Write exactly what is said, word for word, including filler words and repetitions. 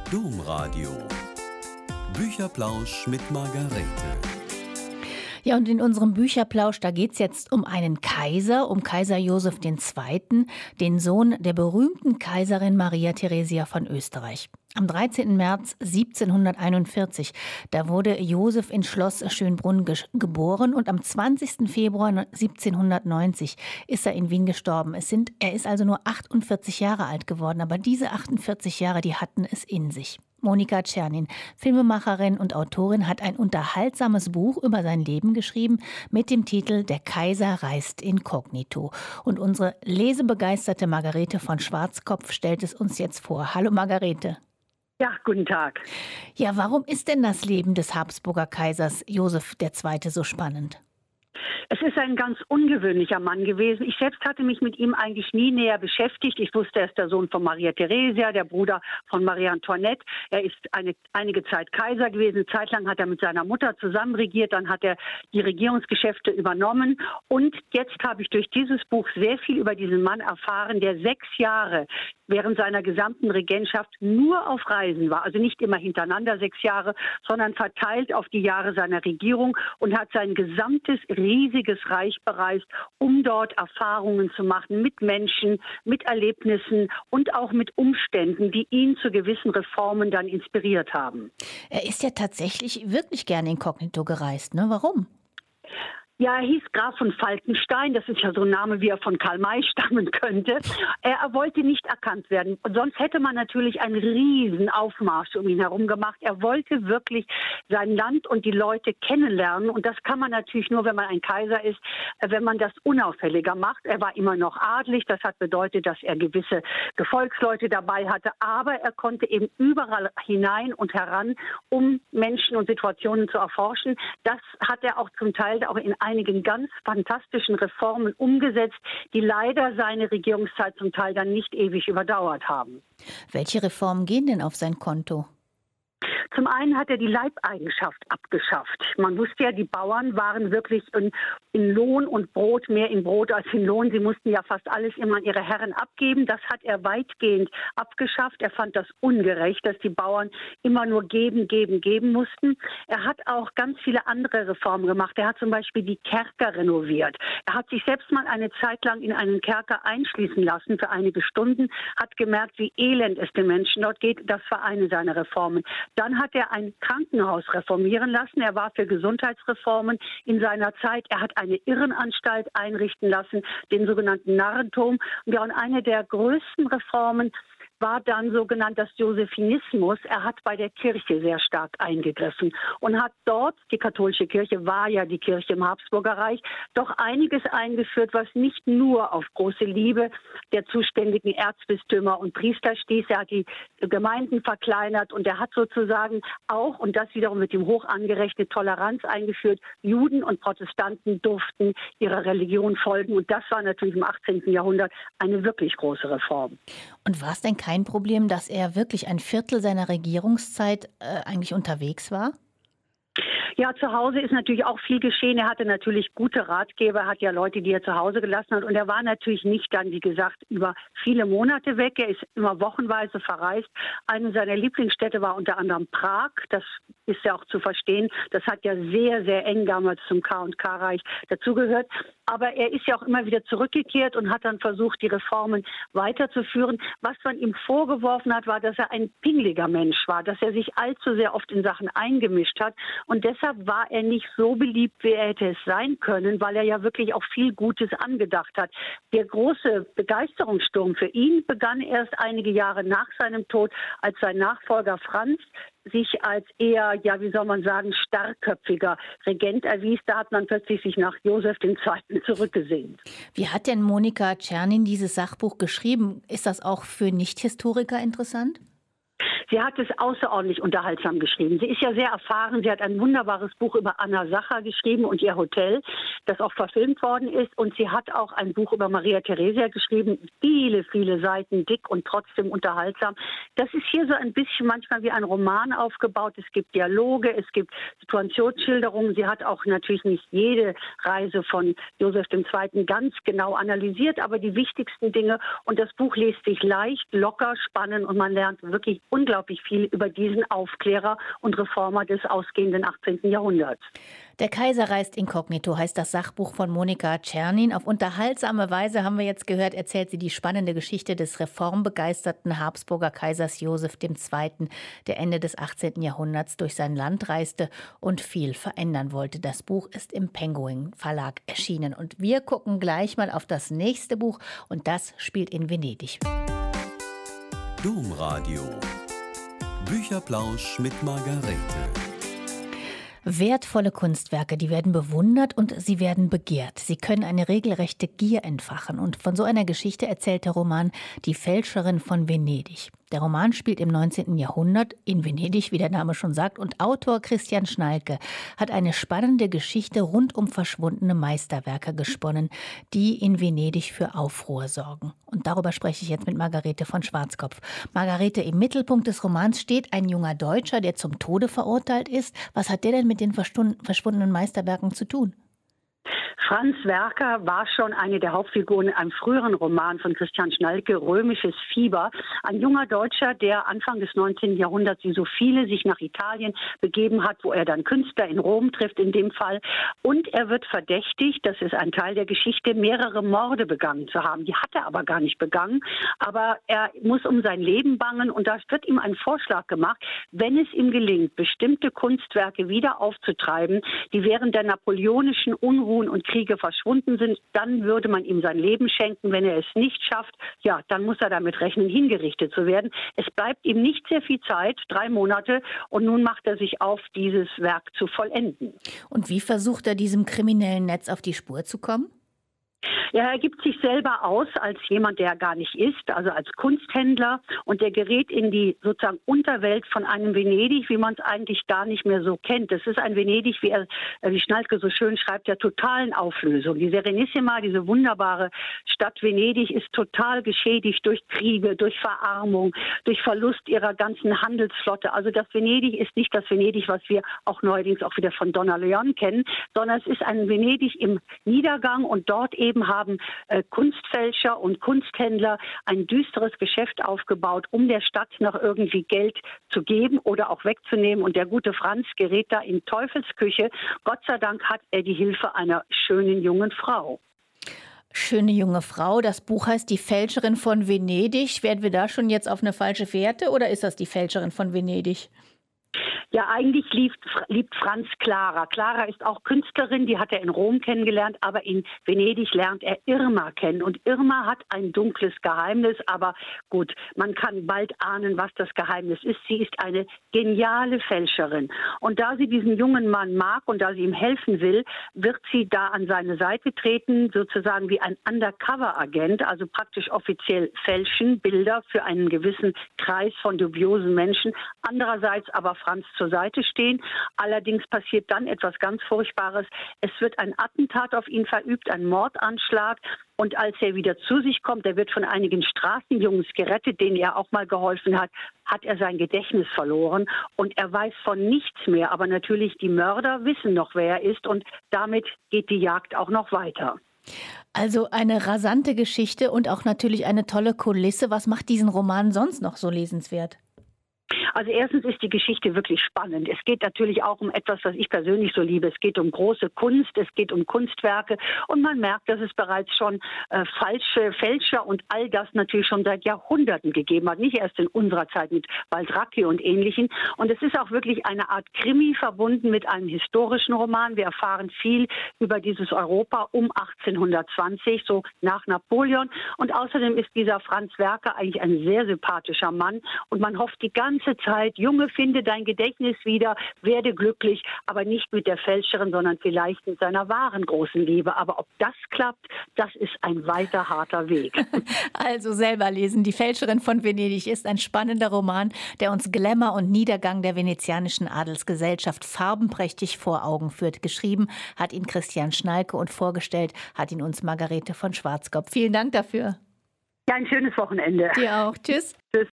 Domradio Bücherplausch mit Margarete. Ja, und in unserem Bücherplausch, da geht es jetzt um einen Kaiser, um Kaiser Joseph der Zweite., den Sohn der berühmten Kaiserin Maria Theresia von Österreich. Am dreizehnten März siebzehnhunderteinundvierzig, da wurde Joseph in Schloss Schönbrunn ge- geboren und am zwanzigsten Februar siebzehnhundertneunzig ist er in Wien gestorben. Es sind, er ist also nur achtundvierzig Jahre alt geworden, aber diese achtundvierzig Jahre, die hatten es in sich. Monika Czernin, Filmemacherin und Autorin, hat ein unterhaltsames Buch über sein Leben geschrieben mit dem Titel Der Kaiser reist inkognito. Und unsere lesebegeisterte Margarete von Schwarzkopf stellt es uns jetzt vor. Hallo Margarete. Ja, guten Tag. Ja, warum ist denn das Leben des Habsburger Kaisers Joseph der Zweite. so spannend? Es ist ein ganz ungewöhnlicher Mann gewesen. Ich selbst hatte mich mit ihm eigentlich nie näher beschäftigt. Ich wusste, er ist der Sohn von Maria Theresia, der Bruder von Marie Antoinette. Er ist eine, einige Zeit Kaiser gewesen. Eine Zeit lang hat er mit seiner Mutter zusammen regiert. Dann hat er die Regierungsgeschäfte übernommen. Und jetzt habe ich durch dieses Buch sehr viel über diesen Mann erfahren, der sechs Jahre während seiner gesamten Regentschaft nur auf Reisen war. Also nicht immer hintereinander sechs Jahre, sondern verteilt auf die Jahre seiner Regierung und hat sein gesamtes riesiges Reich bereist, um dort Erfahrungen zu machen mit Menschen, mit Erlebnissen und auch mit Umständen, die ihn zu gewissen Reformen dann inspiriert haben. Er ist ja tatsächlich wirklich gerne inkognito gereist, ne? Warum? Ja, er hieß Graf von Falkenstein. Das ist ja so ein Name, wie er von Karl May stammen könnte. Er wollte nicht erkannt werden. Sonst hätte man natürlich einen riesen Aufmarsch um ihn herum gemacht. Er wollte wirklich sein Land und die Leute kennenlernen. Und das kann man natürlich nur, wenn man ein Kaiser ist, wenn man das unauffälliger macht. Er war immer noch adelig. Das hat bedeutet, dass er gewisse Gefolgsleute dabei hatte. Aber er konnte eben überall hinein und heran, um Menschen und Situationen zu erforschen. Das hat er auch zum Teil auch in einigen ganz fantastischen Reformen umgesetzt, die leider seine Regierungszeit zum Teil dann nicht ewig überdauert haben. Welche Reformen gehen denn auf sein Konto? Zum einen hat er die Leibeigenschaft abgeschafft. Man wusste ja, die Bauern waren wirklich in, in Lohn und Brot, mehr in Brot als in Lohn. Sie mussten ja fast alles immer an ihre Herren abgeben. Das hat er weitgehend abgeschafft. Er fand das ungerecht, dass die Bauern immer nur geben, geben, geben mussten. Er hat auch ganz viele andere Reformen gemacht. Er hat zum Beispiel die Kerker renoviert. Er hat sich selbst mal eine Zeit lang in einen Kerker einschließen lassen für einige Stunden, hat gemerkt, wie elend es den Menschen dort geht. Das war eine seiner Reformen. Dann hat er ein Krankenhaus reformieren lassen. Er war für Gesundheitsreformen in seiner Zeit. Er hat eine Irrenanstalt einrichten lassen, den sogenannten Narrenturm. Und ja, und eine der größten Reformen war dann sogenannt das Josephinismus. Er hat bei der Kirche sehr stark eingegriffen und hat dort, die katholische Kirche war ja die Kirche im Habsburger Reich, doch einiges eingeführt, was nicht nur auf große Liebe der zuständigen Erzbistümer und Priester stieß. Er hat die Gemeinden verkleinert und er hat sozusagen auch, und das wiederum mit dem hoch angerechnet, Toleranz eingeführt. Juden und Protestanten durften ihrer Religion folgen und das war natürlich im achtzehnten Jahrhundert eine wirklich große Reform. Und war es denn kein Problem, dass er wirklich ein Viertel seiner Regierungszeit äh, eigentlich unterwegs war? Ja, zu Hause ist natürlich auch viel geschehen. Er hatte natürlich gute Ratgeber, hat ja Leute, die er zu Hause gelassen hat. Und er war natürlich nicht dann, wie gesagt, über viele Monate weg. Er ist immer wochenweise verreist. Eine seiner Lieblingsstädte war unter anderem Prag. Das ist ja auch zu verstehen. Das hat ja sehr, sehr eng damals zum K und K-Reich dazugehört. Aber er ist ja auch immer wieder zurückgekehrt und hat dann versucht, die Reformen weiterzuführen. Was man ihm vorgeworfen hat, war, dass er ein pingliger Mensch war, dass er sich allzu sehr oft in Sachen eingemischt hat. Und deshalb war er nicht so beliebt, wie er hätte es sein können, weil er ja wirklich auch viel Gutes angedacht hat. Der große Begeisterungssturm für ihn begann erst einige Jahre nach seinem Tod, als sein Nachfolger Franz sich als eher, ja, wie soll man sagen, starkköpfiger Regent erwies. Da hat man plötzlich sich nach Joseph der Zweite. zurückgesehnt. Wie hat denn Monika Czernin dieses Sachbuch geschrieben? Ist das auch für Nicht-Historiker interessant? Sie hat es außerordentlich unterhaltsam geschrieben. Sie ist ja sehr erfahren. Sie hat ein wunderbares Buch über Anna Sacher geschrieben und ihr Hotel, das auch verfilmt worden ist. Und sie hat auch ein Buch über Maria Theresia geschrieben. Viele, viele Seiten, dick und trotzdem unterhaltsam. Das ist hier so ein bisschen manchmal wie ein Roman aufgebaut. Es gibt Dialoge, es gibt Situationsschilderungen. Sie hat auch natürlich nicht jede Reise von Joseph der Zweite. ganz genau analysiert, aber die wichtigsten Dinge. Und das Buch liest sich leicht, locker, spannend und man lernt wirklich unglaublich unglaublich viel über diesen Aufklärer und Reformer des ausgehenden achtzehnten Jahrhunderts. Der Kaiser reist inkognito heißt das Sachbuch von Monika Czernin. Auf unterhaltsame Weise, haben wir jetzt gehört, erzählt sie die spannende Geschichte des reformbegeisterten Habsburger Kaisers Josef der Zweite., der Ende des achtzehnten Jahrhunderts durch sein Land reiste und viel verändern wollte. Das Buch ist im Penguin Verlag erschienen. Und wir gucken gleich mal auf das nächste Buch und das spielt in Venedig. Domradio. Bücherplausch mit Margarete. Wertvolle Kunstwerke, die werden bewundert und sie werden begehrt. Sie können eine regelrechte Gier entfachen. Und von so einer Geschichte erzählt der Roman Die Fälscherin von Venedig. Der Roman spielt im neunzehnten Jahrhundert in Venedig, wie der Name schon sagt. Und Autor Christian Schnalke hat eine spannende Geschichte rund um verschwundene Meisterwerke gesponnen, die in Venedig für Aufruhr sorgen. Und darüber spreche ich jetzt mit Margarete von Schwarzkopf. Margarete, im Mittelpunkt des Romans steht ein junger Deutscher, der zum Tode verurteilt ist. Was hat der denn mit den verschwundenen Meisterwerken zu tun? Franz Werker war schon eine der Hauptfiguren in einem früheren Roman von Christian Schnalke, Römisches Fieber. Ein junger Deutscher, der Anfang des neunzehnten Jahrhunderts, wie so viele, sich nach Italien begeben hat, wo er dann Künstler in Rom trifft in dem Fall. Und er wird verdächtigt, das ist ein Teil der Geschichte, mehrere Morde begangen zu haben. Die hat er aber gar nicht begangen. Aber er muss um sein Leben bangen und da wird ihm ein Vorschlag gemacht, wenn es ihm gelingt, bestimmte Kunstwerke wieder aufzutreiben, die während der napoleonischen Unruhen und Kriege verschwunden sind, dann würde man ihm sein Leben schenken. Wenn er es nicht schafft, ja, dann muss er damit rechnen, hingerichtet zu werden. Es bleibt ihm nicht sehr viel Zeit, drei Monate, und nun macht er sich auf, dieses Werk zu vollenden. Und wie versucht er, diesem kriminellen Netz auf die Spur zu kommen? Ja, er gibt sich selber aus als jemand, der er gar nicht ist, also als Kunsthändler, und der gerät in die sozusagen Unterwelt von einem Venedig, wie man es eigentlich gar nicht mehr so kennt. Das ist ein Venedig, wie er, wie Schnalke so schön schreibt, der totalen Auflösung. Die Serenissima, diese wunderbare Stadt Venedig, ist total geschädigt durch Kriege, durch Verarmung, durch Verlust ihrer ganzen Handelsflotte. Also das Venedig ist nicht das Venedig, was wir auch neuerdings auch wieder von Donna Leon kennen, sondern es ist ein Venedig im Niedergang, und dort eben haben äh, Kunstfälscher und Kunsthändler ein düsteres Geschäft aufgebaut, um der Stadt noch irgendwie Geld zu geben oder auch wegzunehmen. Und der gute Franz gerät da in Teufelsküche. Gott sei Dank hat er die Hilfe einer schönen jungen Frau. Schöne junge Frau. Das Buch heißt Die Fälscherin von Venedig. Werden wir da schon jetzt auf eine falsche Fährte oder ist das die Fälscherin von Venedig? Ja, eigentlich liebt, liebt Franz Clara. Clara ist auch Künstlerin, die hat er in Rom kennengelernt, aber in Venedig lernt er Irma kennen. Und Irma hat ein dunkles Geheimnis, aber gut, man kann bald ahnen, was das Geheimnis ist. Sie ist eine geniale Fälscherin. Und da sie diesen jungen Mann mag und da sie ihm helfen will, wird sie da an seine Seite treten, sozusagen wie ein Undercover-Agent, also praktisch offiziell fälschen, Bilder für einen gewissen Kreis von dubiosen Menschen. Andererseits aber Franz zur Seite stehen. Allerdings passiert dann etwas ganz Furchtbares. Es wird ein Attentat auf ihn verübt, ein Mordanschlag. Und als er wieder zu sich kommt, er wird von einigen Straßenjungs gerettet, denen er auch mal geholfen hat, hat er sein Gedächtnis verloren. Und er weiß von nichts mehr. Aber natürlich, die Mörder wissen noch, wer er ist. Und damit geht die Jagd auch noch weiter. Also eine rasante Geschichte und auch natürlich eine tolle Kulisse. Was macht diesen Roman sonst noch so lesenswert? Also erstens ist die Geschichte wirklich spannend. Es geht natürlich auch um etwas, was ich persönlich so liebe. Es geht um große Kunst, es geht um Kunstwerke und man merkt, dass es bereits schon äh, falsche Fälscher und all das natürlich schon seit Jahrhunderten gegeben hat. Nicht erst in unserer Zeit mit Baltracchi und Ähnlichen. Und es ist auch wirklich eine Art Krimi verbunden mit einem historischen Roman. Wir erfahren viel über dieses Europa um achtzehnhundertzwanzig, so nach Napoleon. Und außerdem ist dieser Franz Werker eigentlich ein sehr sympathischer Mann und man hofft die ganze Zeit, Junge, finde dein Gedächtnis wieder, werde glücklich, aber nicht mit der Fälscherin, sondern vielleicht mit seiner wahren großen Liebe. Aber ob das klappt, das ist ein weiter harter Weg. Also selber lesen. Die Fälscherin von Venedig ist ein spannender Roman, der uns Glamour und Niedergang der venezianischen Adelsgesellschaft farbenprächtig vor Augen führt. Geschrieben hat ihn Christian Schnalke und vorgestellt hat ihn uns Margarete von Schwarzkopf. Vielen Dank dafür. Ja, ein schönes Wochenende. Dir auch. Tschüss. Tschüss.